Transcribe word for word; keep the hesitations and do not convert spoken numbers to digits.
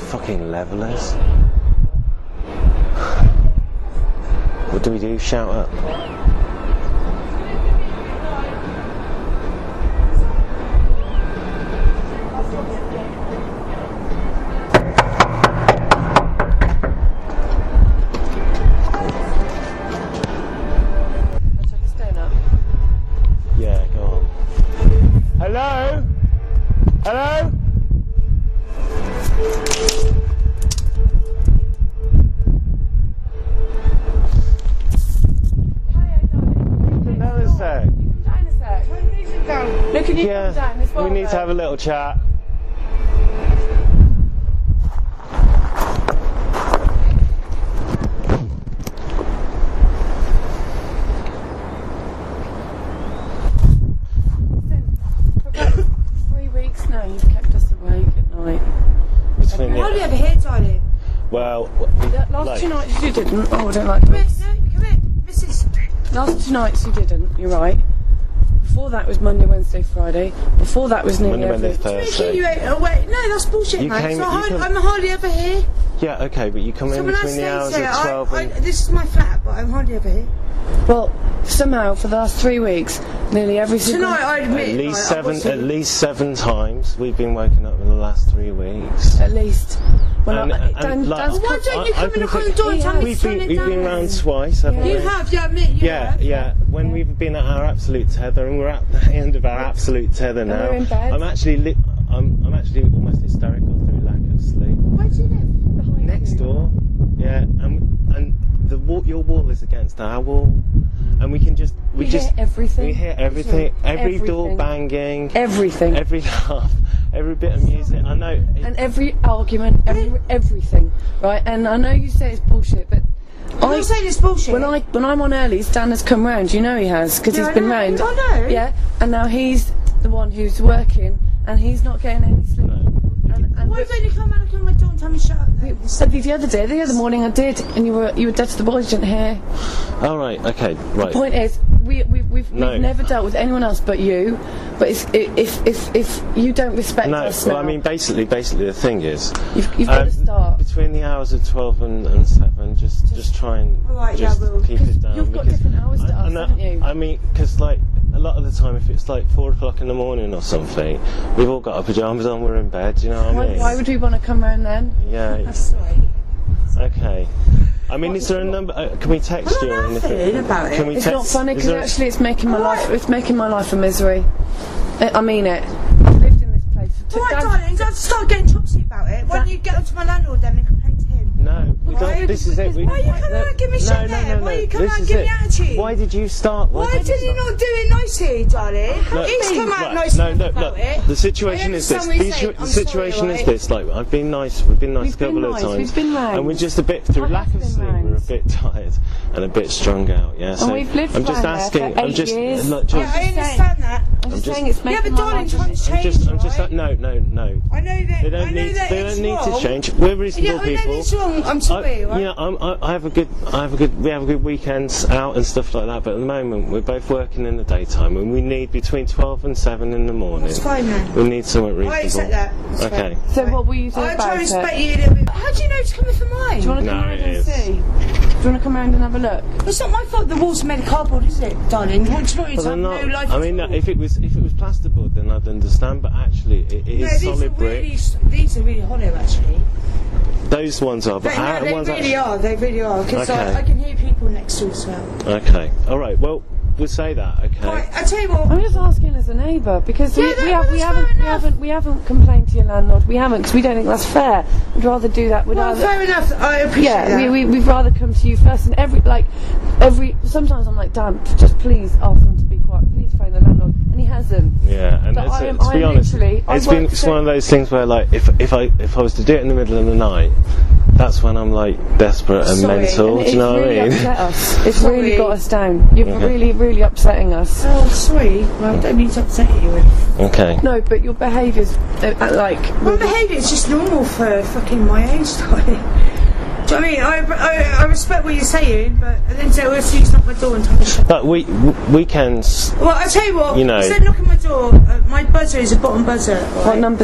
fucking levelers. What do we do? Shout up? Yeah, go on. Hello? Hello? Look, can you yeah, come down as well? We need though? to have a little chat. For about three weeks now, you've kept us awake at night. Between How do you the, ever here, darling? well, The last like, two nights you didn't. Oh, I don't like Come here, this. no, come here, Missus Last two nights you didn't. You're right. Before that was Monday, Wednesday, Friday. Before that was nearly Monday, every... Wednesday, Thursday. You ain't awake. No, that's bullshit, You man. came- so you hard, come- I'm hardly ever here. Yeah, okay, but you come in So when I between the say hours so, of twelve I, I, and... this is my flat, but I'm hardly ever here. Well, somehow for the last three weeks, nearly every single... Tonight, I admit, At least like, I seven, wasn't- at least seven times we've been woken up in the last three weeks. At least. Well, And- I, and, Dan, like, Dan's Why come- don't you I- I come and knock can on the door and think- tell me to We've turn been, it we've down? been round twice, haven't we? You have, yeah, admit you Yeah, have. yeah. When we've been at our absolute tether, and we're at the end of our absolute tether now. we're in bed. I'm actually, li- I'm, I'm actually almost hysterical through lack of sleep. Where do you live? behind Next you. door, yeah, and and the wall, your wall is against our wall, and we can just, we, We just, hear everything. we hear everything, every door Everything. banging, Everything. every laugh, every bit of music. I know. it- And every argument, every, everything, right? And I know you say it's bullshit, but I'm not saying it's bullshit. when I when I'm on early, Stan has come round. You know he has because Yeah, he's I been know, round. I know. Yeah, and now he's the one who's working, and he's not getting any sleep. No. And, and Why don't you come and knock on my door and tell me shut up then? said the other day, the other morning I did, and you were you were dead to the boys. You didn't hear. All right. Okay. Right. Point is, we, we, we've, No. we've never dealt with anyone else but you. But it's, if if if you don't respect No. us Well, now, I mean, basically, basically, the thing is, you've, you've got um, to start. between the hours of twelve and, and seven, just just try and All right, yeah, just we'll- keep it down. you've got because different hours to I, us, I know- haven't you? I mean, because like a lot of the time, if it's like four o'clock in the morning or something, we've all got our pajamas on, we're in bed. Do you know what I Why, mean? why would we want to come round then? Yeah. That's sorry. Okay. I mean, is there a number? Uh, can we text I'm you or not anything? laughing about it. Can we It's text? not funny is because there- actually it's making my Alright. life it's making my life a misery. I, I mean it. I've lived in this place for two All right, Dan- darling, you don't have to start getting topsy about it. Why Dan- don't you get up to my landlord then and complain to him? No, we Why? don't. This is it. We, Why you come around and give me no, shit no, there? no, no. Why you come This around and is give me it. attitude? Why did you start? Why did did you not do it nicely, darling? Look, He's come out right, nicely no, look, about look. it. The situation I is this. understand what you're The, saying. the I'm situation sorry, is right? this. Like, I've been nice. We've been nice We've a couple been of nice, times. we've been round. And we're just a bit through I lack have of been sleep. We're a round. bit tired and a bit strung out. Yeah. So we've lived I'm just round there asking. for I'm eight just. years. Look, Yeah, just. I understand that. I'm just just- saying it's Yeah, making but my darling, life a times misery. I'm just. I'm change, just. right? No, no, no. I know that. They don't I know need. that They it's don't need wrong. to change. We're reasonable Yeah, I know people. it's wrong. I'm sorry, I, right? yeah, I'm, I, I have a good, I have a good, we have a good weekends out and stuff like that. But at the moment, we're both working in the daytime, and we need between twelve and seven in the morning. That's fine, man. We need something reasonable. I accept that. That's Okay. fine. So what will you do I about try it? to respect you a little bit. How do you know it's coming from mine? Do you want to No, come round it and is. see? Do you want to come round and have a look? It's not my fault the walls are made of cardboard, is it, darling? You want to know it's Well, have they're no not. life I at mean, all. if it was, if it was plasterboard, then I'd understand. But actually, it, it No, is these solid are brick. really, these are really hollow, actually. Those ones are, but They, our no, they ones really actually. are. They really are. Because Okay. I, I can hear people next door as well. Okay. All right. Well, we'll say that. Okay. Right, I tell you what. I'm just asking as a neighbour because Yeah, we, that- we, have, we that's haven't fair we enough. haven't we haven't complained to your landlord. We haven't because we don't think that's fair. We'd rather do that with Well, other. fair enough. I appreciate Yeah, that. we, we we'd rather come to you first. And every like every sometimes I'm like, Dan, just please ask them to be quiet. Please phone the landlord, and he hasn't. Yeah, and But it's, I am- to be I honest, literally- I it's been work it's so- one of those things where like if if I if I was to do it in the middle of the night, that's when I'm like desperate and Sorry, mental. And Do it's you know really what I mean? upset us. It's Sorry. really got us down. You're Okay. really really upsetting us. Oh, sorry. Well, I don't mean to upset you. Okay. No, but your behaviour's uh, uh, like. My really- behaviour is just normal for fucking my age, darling. Do you know what I mean? I, I, I respect what you're saying, but I didn't say, well, so you knock my door and tell me to shut. But we w- weekends. Well, I tell you what, You know. instead of knocking my door, uh, my buzzer is a bottom buzzer. Right? What number